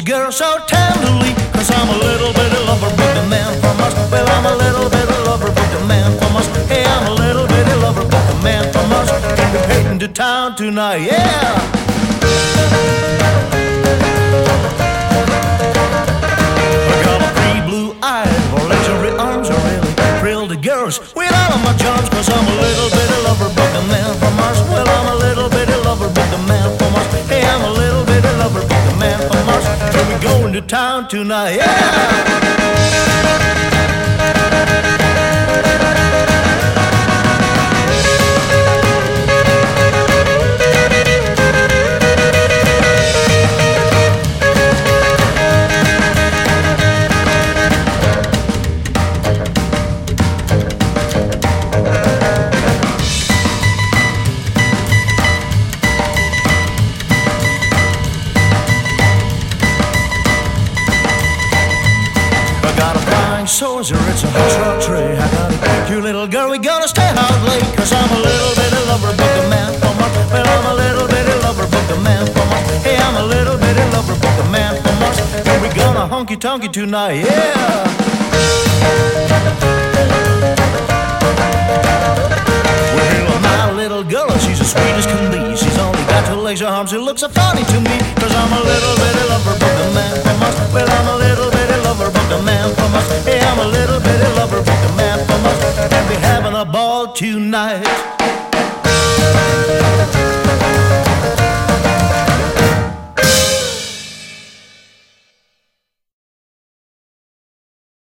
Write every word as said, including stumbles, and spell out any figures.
girl so tenderly, cause I'm a little bit of lover, but the man from us. Well, I'm a little bit of lover, but the man from us. Hey, I'm a little bit of lover, but the man from us. And we're heading to town tonight, yeah. I got a pretty blue-eyed, or legendary arms are really thrilled the girls with all of my charms, cause I'm a little bit of lover, but the man from us. Well, I'm a little bit of lover, but the man from us. Hey, I'm a little bit of lover, but the man from us. And we're going to town tonight, yeah. Soldier, it's a hot rod tray. I got a cute little girl, we gonna stay out late, cause I'm a little bit of lover, but the man from us. Well, I'm a little bit of lover, but the man from us. Hey, I'm a little bit of lover, but the man from us. And we gonna honky-tonky tonight, yeah. Well, my little girl, she's as sweet as can be. She's only got two legs, her arms, she looks so funny to me, cause I'm a little bit of lover, but the man from us. Well, I'm a little bit of lover, but the man from us. Hey, I'm a little bit of lover, but the man from us. And we're having a ball tonight.